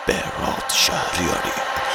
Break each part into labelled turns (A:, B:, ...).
A: بهراد شهریاری.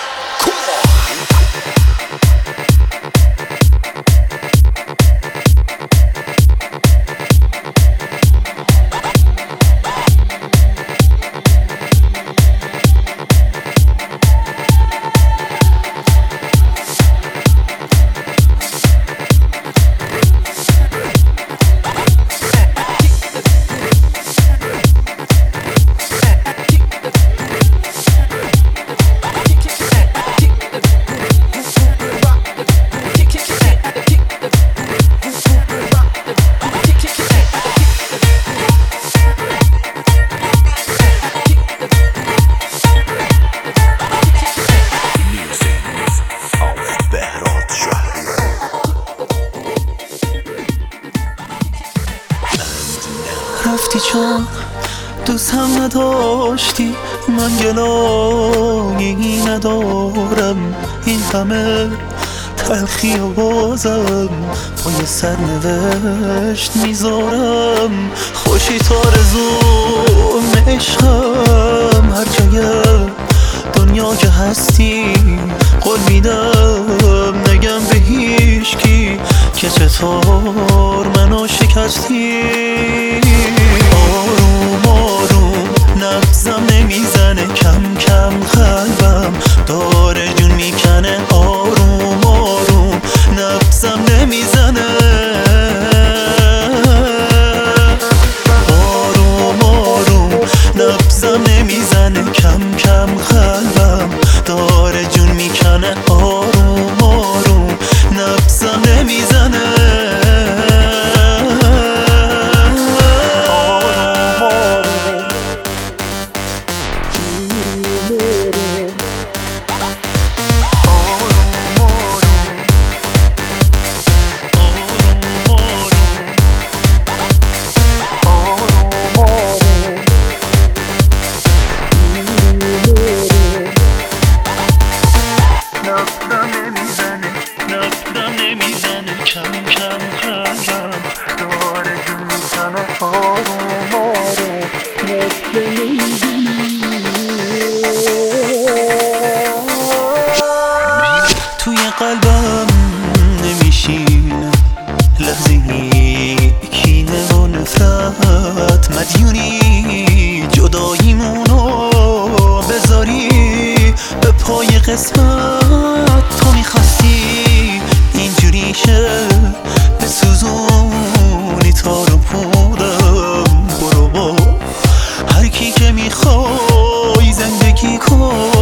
B: رفتی چون دوست هم نداشتی، من گلایی ندارم. این همه تلخی و بازم پای سرنوشت میذارم. خوشی تارزوم عشقم، هر جای دنیا که هستی قول میدم نگم به هیچکی که چطور منو شکستی. آروم آروم نبضم نمیزنه، کم کم قلبم داره جون میکنه. آروم آروم نبضم نمیزنه، آروم آروم نبضم نمیزنه، کم کم قلبم داره جون میکنه. آروم آروم نبضم نمیزنه. کم کم قلبم داره جون میزنه. آروم آروم توی قلبم نمیشینه لحظه‌ای کینه و نفرت. مدیونی جداییمونو بذاری به پای قسمت. تو میخواستی اینجوری شه بسوزونی تار و پودم. برو با هر کی که میخوای زندگی کن،